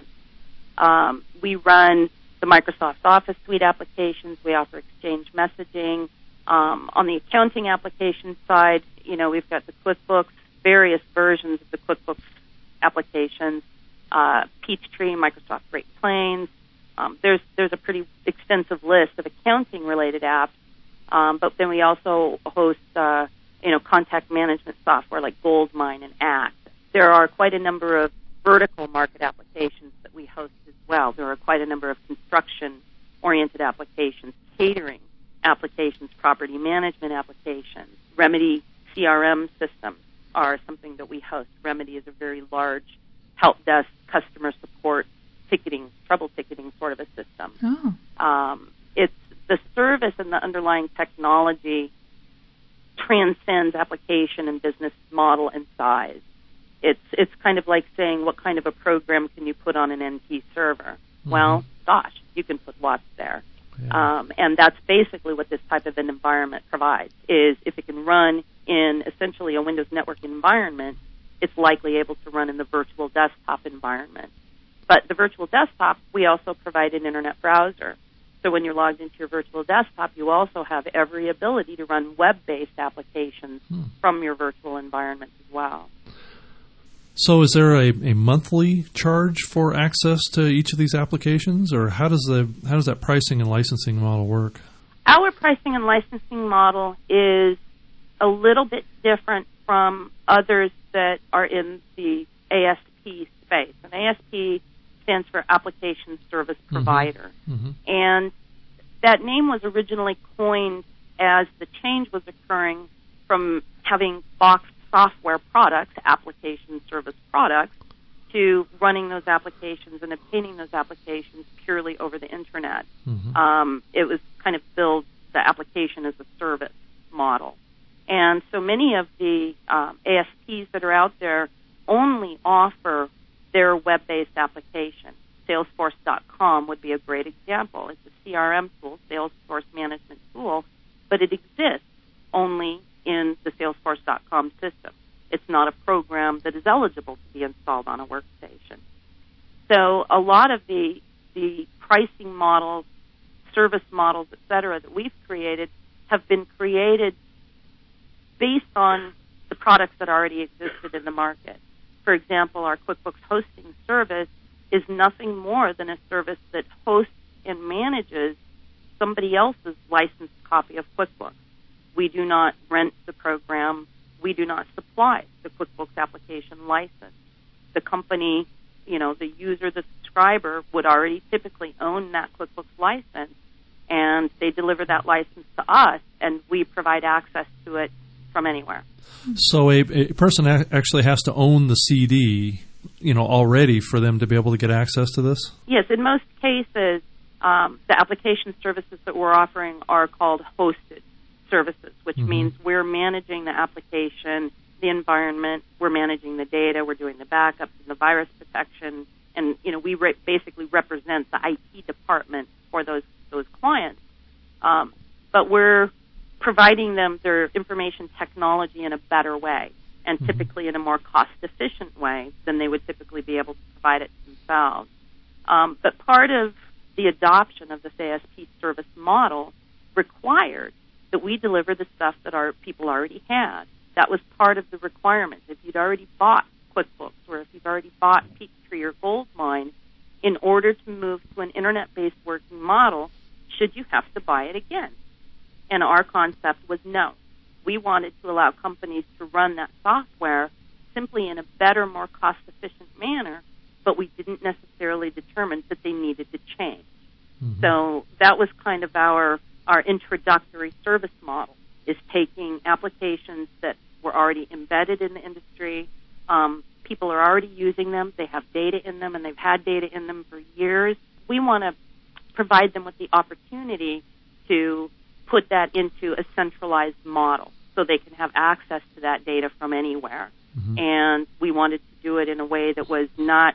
We run the Microsoft Office suite applications. We offer Exchange messaging. On the accounting application side, we've got the QuickBooks, various versions of the QuickBooks applications, Peachtree, Microsoft Great Plains. There's a pretty extensive list of accounting-related apps, but then we also host, contact management software like Goldmine and Act. There are quite a number of vertical market applications that we host as well. There are quite a number of construction-oriented applications, catering applications, property management applications. Remedy CRM systems are something that we host. Remedy is a very large help desk, customer support, trouble ticketing sort of a system. It's the service and the underlying technology transcends application and business model and size. It's kind of like saying, what kind of a program can you put on an NT server? Mm-hmm. Well, gosh, you can put lots there. Yeah. And that's basically what this type of an environment provides, is if it can run in essentially a Windows network environment, it's likely able to run in the virtual desktop environment. But the virtual desktop, we also provide an internet browser. So when you're logged into your virtual desktop, you also have every ability to run web-based applications from your virtual environment as well. So is there a monthly charge for access to each of these applications, or how does that pricing and licensing model work? Our pricing and licensing model is a little bit different from others that are in the ASP space. An ASP stands for Application Service Provider. Mm-hmm. And that name was originally coined as the change was occurring from having boxed software products, application service products, to running those applications and obtaining those applications purely over the Internet. Mm-hmm. It was kind of build the application as a service model. And so many of the ASPs that are out there only offer their web-based application. Salesforce.com would be a great example. It's a CRM tool, Salesforce management tool, but it exists only in the Salesforce.com system. It's not a program that is eligible to be installed on a workstation. So a lot of the pricing models, service models, et cetera, that we've created have been created based on the products that already existed in the market. For example, our QuickBooks hosting service is nothing more than a service that hosts and manages somebody else's licensed copy of QuickBooks. We do not rent the program. We do not supply the QuickBooks application license. The company, the user, the subscriber would already typically own that QuickBooks license, and they deliver that license to us, and we provide access to it from anywhere. So a person actually has to own the CD, already for them to be able to get access to this? Yes, in most cases, the application services that we're offering are called hosted services, which Mm-hmm. means we're managing the application, the environment, we're managing the data, we're doing the backups and the virus protection, and we basically represent the IT department for those clients. But we're providing them their information technology in a better way, and Mm-hmm. typically in a more cost-efficient way than they would typically be able to provide it themselves. But part of the adoption of this ASP service model required that we deliver the stuff that our people already had. That was part of the requirement. If you'd already bought QuickBooks, or if you've already bought Peachtree or Goldmine, in order to move to an Internet-based working model, should you have to buy it again? And our concept was no. We wanted to allow companies to run that software simply in a better, more cost-efficient manner, but we didn't necessarily determine that they needed to change. Mm-hmm. So that was kind of our introductory service model, is taking applications that were already embedded in the industry. People are already using them. They have data in them, and they've had data in them for years. We want to provide them with the opportunity to put that into a centralized model so they can have access to that data from anywhere. Mm-hmm. And we wanted to do it in a way that was not,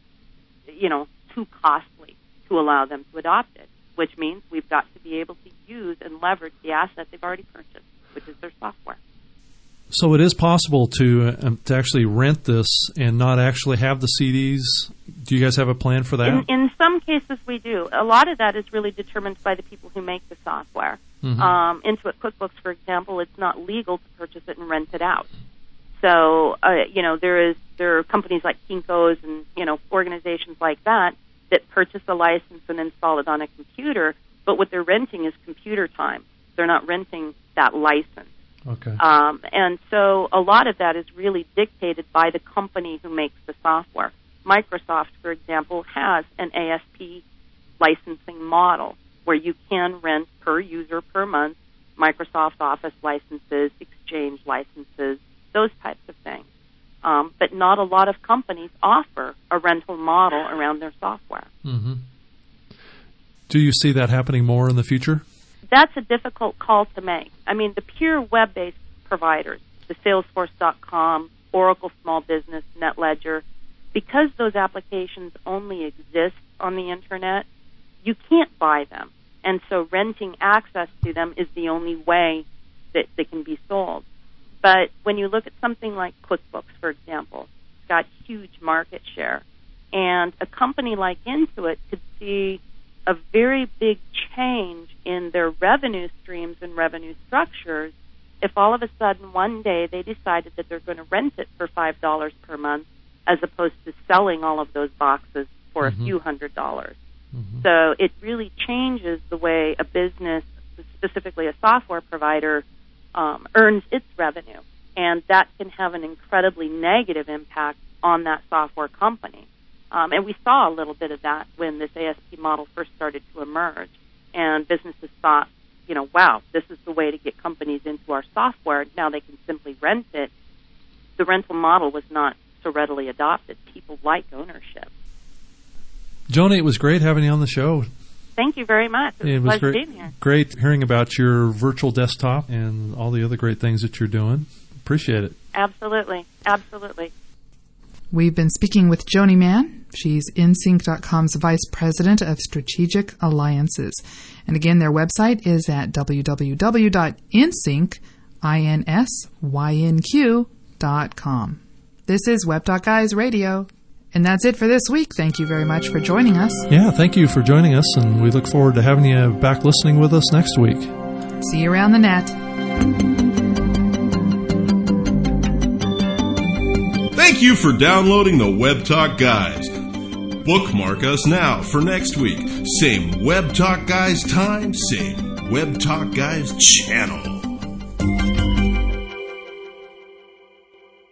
too costly to allow them to adopt it, which means we've got to be able to use and leverage the asset they've already purchased, which is their software. So it is possible to actually rent this and not actually have the CDs. Do you guys have a plan for that? In some cases, we do. A lot of that is really determined by the people who make the software. Mm-hmm. Intuit QuickBooks, for example, it's not legal to purchase it and rent it out. So, there are companies like Kinko's and, organizations like that purchase a license and install it on a computer, but what they're renting is computer time. They're not renting that license. Okay. And so a lot of that is really dictated by the company who makes the software. Microsoft, for example, has an ASP licensing model where you can rent per user per month Microsoft Office licenses, Exchange licenses, those types of things. But not a lot of companies offer a rental model around their software. Mm-hmm. Do you see that happening more in the future? That's a difficult call to make. I mean, the pure web-based providers, the Salesforce.com, Oracle Small Business, NetLedger, because those applications only exist on the Internet, you can't buy them. And so renting access to them is the only way that they can be sold. But when you look at something like QuickBooks, for example, it's got huge market share. And a company like Intuit could see a very big change in their revenue streams and revenue structures if all of a sudden one day they decided that they're going to rent it for $5 per month as opposed to selling all of those boxes for a few $100s. So it really changes the way a business, specifically a software provider, earns its revenue. And that can have an incredibly negative impact on that software company. And we saw a little bit of that when this ASP model first started to emerge. And businesses thought, wow, this is the way to get companies into our software. Now they can simply rent it. The rental model was not so readily adopted. People like ownership. Joni, it was great having you on the show. Thank you very much. It was great, being here. Great hearing about your virtual desktop and all the other great things that you're doing. Appreciate it. Absolutely. Absolutely. We've been speaking with Joni Mann. She's InSync.com's Vice President of Strategic Alliances. And again, their website is at www.insync.com. This is Web Talk Guys Radio. And that's it for this week. Thank you very much for joining us. Yeah, thank you for joining us, and we look forward to having you back listening with us next week. See you around the net. Thank you for downloading the Web Talk Guys. Bookmark us now for next week. Same Web Talk Guys time, same Web Talk Guys channel.